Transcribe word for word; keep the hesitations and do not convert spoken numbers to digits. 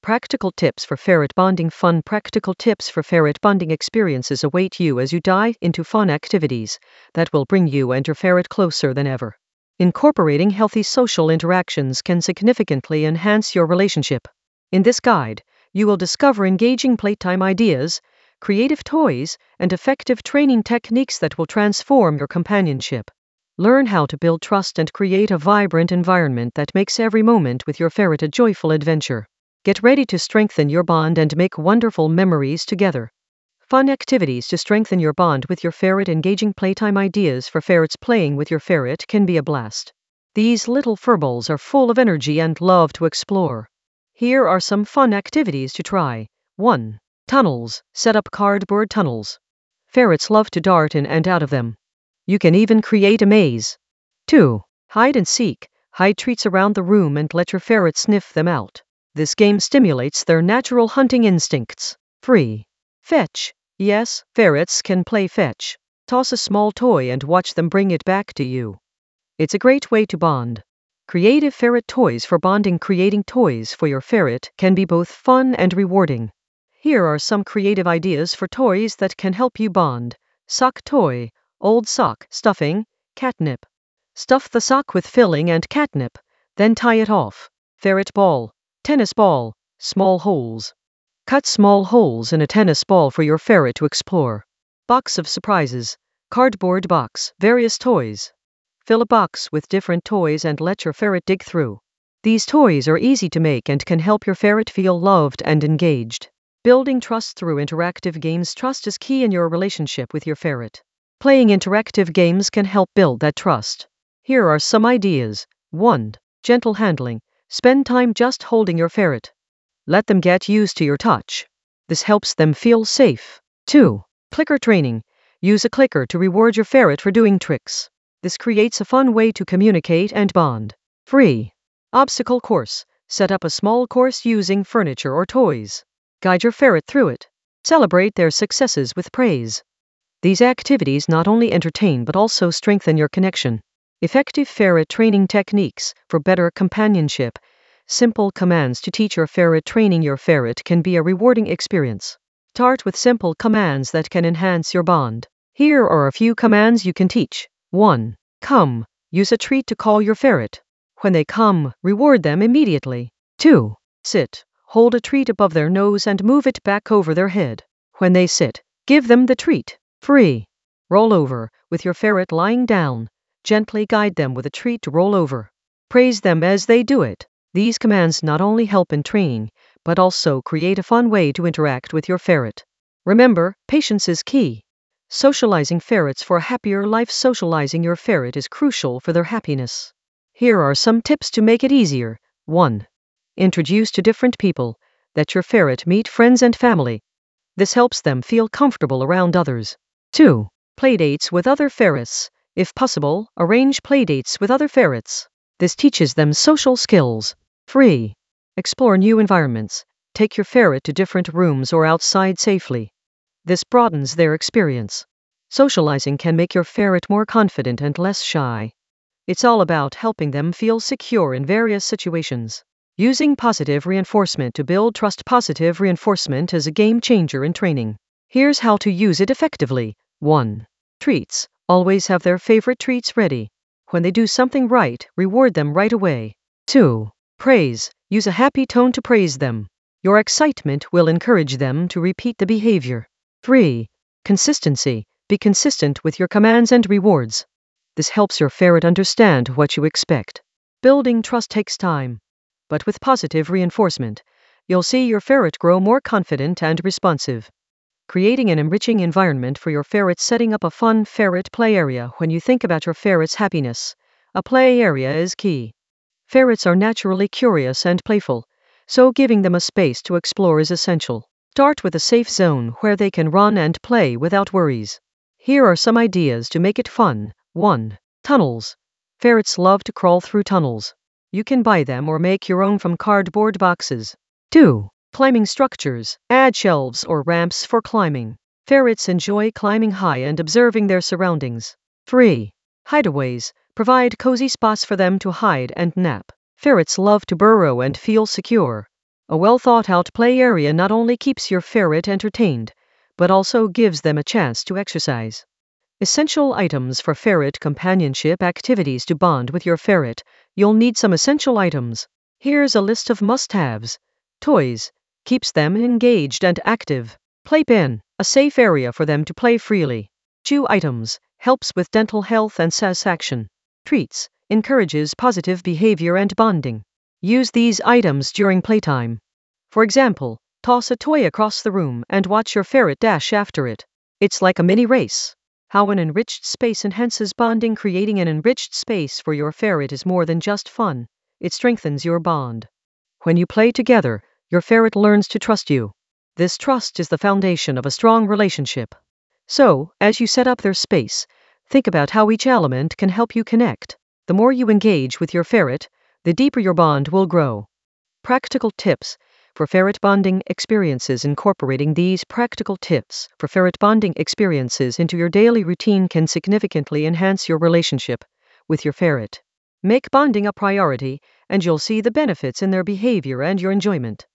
Practical tips for ferret bonding. Fun practical tips for ferret bonding experiences await you as you dive into fun activities that will bring you and your ferret closer than ever. Incorporating healthy social interactions can significantly enhance your relationship. In this guide, you will discover engaging playtime ideas, creative toys, and effective training techniques that will transform your companionship. Learn how to build trust and create a vibrant environment that makes every moment with your ferret a joyful adventure. Get ready to strengthen your bond and make wonderful memories together. Fun activities to strengthen your bond with your ferret. Engaging playtime ideas for ferrets. Playing with your ferret can be a blast. These little furballs are full of energy and love to explore. Here are some fun activities to try. one. Tunnels. Set up cardboard tunnels. Ferrets love to dart in and out of them. You can even create a maze. two. Hide and seek. Hide treats around the room and let your ferret sniff them out. This game stimulates their natural hunting instincts. three. Fetch. Yes, ferrets can play fetch. Toss a small toy and watch them bring it back to you. It's a great way to bond. Creative ferret toys for bonding. Creating toys for your ferret can be both fun and rewarding. Here are some creative ideas for toys that can help you bond. Sock toy. Old sock, stuffing, catnip. Stuff the sock with filling and catnip, then tie it off. Ferret ball. Tennis ball. Small holes. Cut small holes in a tennis ball for your ferret to explore. Box of surprises. Cardboard box. Various toys. Fill a box with different toys and let your ferret dig through. These toys are easy to make and can help your ferret feel loved and engaged. Building trust through interactive games. Trust is key in your relationship with your ferret. Playing interactive games can help build that trust. Here are some ideas. one. Gentle handling. Spend time just holding your ferret. Let them get used to your touch. This helps them feel safe. two. Clicker training. Use a clicker to reward your ferret for doing tricks. This creates a fun way to communicate and bond. three. Obstacle course. Set up a small course using furniture or toys. Guide your ferret through it. Celebrate their successes with praise. These activities not only entertain but also strengthen your connection. Effective ferret training techniques for better companionship. Simple commands to teach your ferret. Training your ferret can be a rewarding experience. Start with simple commands that can enhance your bond. Here are a few commands you can teach. one. Come. Use a treat to call your ferret. When they come, reward them immediately. two. Sit. Hold a treat above their nose and move it back over their head. When they sit, give them the treat. three. Roll over. With your ferret lying down, gently guide them with a treat to roll over. Praise them as they do it. These commands not only help in training, but also create a fun way to interact with your ferret. Remember, patience is key. Socializing ferrets for a happier life. Socializing your ferret is crucial for their happiness. Here are some tips to make it easier. one. Introduce to different people. Let your ferret meet friends and family. This helps them feel comfortable around others. two. Playdates with other ferrets. If possible, arrange playdates with other ferrets. This teaches them social skills. three. Explore new environments. Take your ferret to different rooms or outside safely. This broadens their experience. Socializing can make your ferret more confident and less shy. It's all about helping them feel secure in various situations. Using positive reinforcement to build trust. Positive reinforcement is a game changer in training. Here's how to use it effectively. one. Treats. Always have their favorite treats ready. When they do something right, reward them right away. two. Praise. Use a happy tone to praise them. Your excitement will encourage them to repeat the behavior. three. Consistency. Be consistent with your commands and rewards. This helps your ferret understand what you expect. Building trust takes time. But with positive reinforcement, you'll see your ferret grow more confident and responsive. Creating an enriching environment for your ferret. Setting up a fun ferret play area. When you think about your ferret's happiness, a play area is key. Ferrets are naturally curious and playful, so giving them a space to explore is essential. Start with a safe zone where they can run and play without worries. Here are some ideas to make it fun. one. Tunnels. Ferrets love to crawl through tunnels. You can buy them or make your own from cardboard boxes. two. Climbing structures. Add shelves or ramps for climbing. Ferrets enjoy climbing high and observing their surroundings. three. Hideaways. Provide cozy spots for them to hide and nap. Ferrets love to burrow and feel secure. A well thought out play area not only keeps your ferret entertained, but also gives them a chance to exercise. Essential items for ferret companionship activities. To bond with your ferret, you'll need some essential items. Here's a list of must-haves. Toys. Keeps them engaged and active. Playpen. A safe area for them to play freely. Chew items. Helps with dental health and satisfaction. Treats. Encourages positive behavior and bonding. Use these items during playtime. For example, toss a toy across the room and watch your ferret dash after it. It's like a mini race. How an enriched space enhances bonding. Creating an enriched space for your ferret is more than just fun. It strengthens your bond. When you play together, your ferret learns to trust you. This trust is the foundation of a strong relationship. So, as you set up their space, think about how each element can help you connect. The more you engage with your ferret, the deeper your bond will grow. Practical tips for ferret bonding experiences. Incorporating these practical tips for ferret bonding experiences into your daily routine can significantly enhance your relationship with your ferret. Make bonding a priority, and you'll see the benefits in their behavior and your enjoyment.